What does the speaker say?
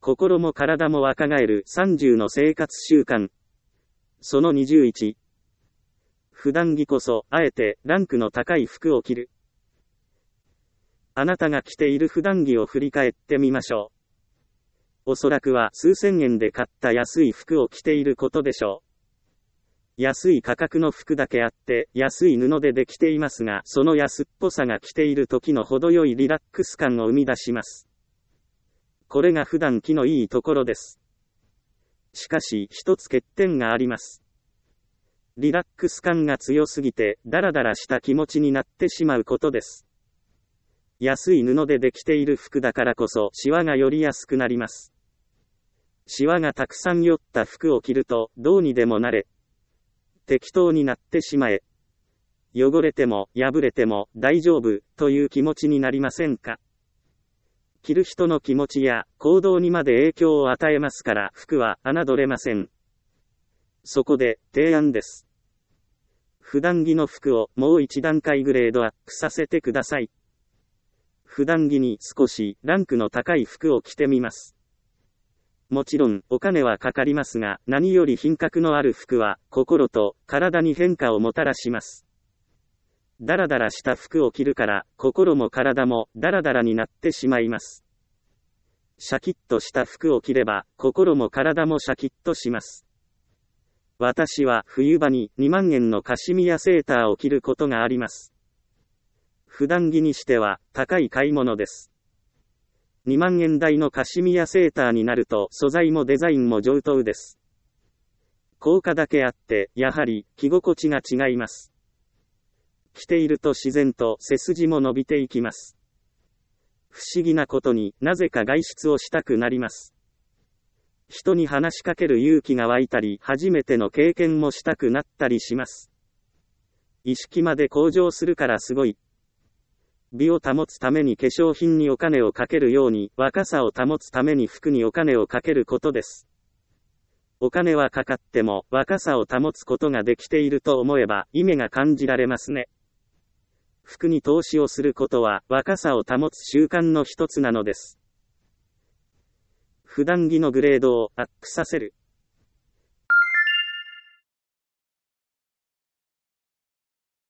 心も体も若返る30の生活習慣。その21。普段着こそ、あえて、ランクの高い服を着る。あなたが着ている普段着を振り返ってみましょう。おそらくは数千円で買った安い服を着ていることでしょう。安い価格の服だけあって、安い布でできていますが、その安っぽさが着ている時の程よいリラックス感を生み出します。これが普段着のいいところです。しかし、一つ欠点があります。リラックス感が強すぎて、ダラダラした気持ちになってしまうことです。安い布でできている服だからこそ、シワが寄りやすくなります。シワがたくさん寄った服を着ると、どうにでもなれ。適当になってしまえ。汚れても、破れても、大丈夫、という気持ちになりませんか？着る人の気持ちや行動にまで影響を与えますから服は侮れません。そこで提案です。普段着の服をもう一段階グレードアップさせてください。普段着に少しランクの高い服を着てみます。もちろんお金はかかりますが、何より品格のある服は心と体に変化をもたらします。ダラダラした服を着るから、心も体もダラダラになってしまいます。シャキッとした服を着れば、心も体もシャキッとします。私は冬場に2万円のカシミヤセーターを着ることがあります。普段着にしては高い買い物です。2万円台のカシミヤセーターになると素材もデザインも上等です。効果だけあって、やはり着心地が違います。着ていると自然と背筋も伸びていきます。不思議なことになぜか外出をしたくなります。人に話しかける勇気が湧いたり、初めての経験もしたくなったりします。意識まで向上するからすごい。美を保つために化粧品にお金をかけるように、若さを保つために服にお金をかけることです。お金はかかっても、若さを保つことができていると思えば、意味が感じられますね。服に投資をすることは、若さを保つ習慣の一つなのです。普段着のグレードをアップさせる。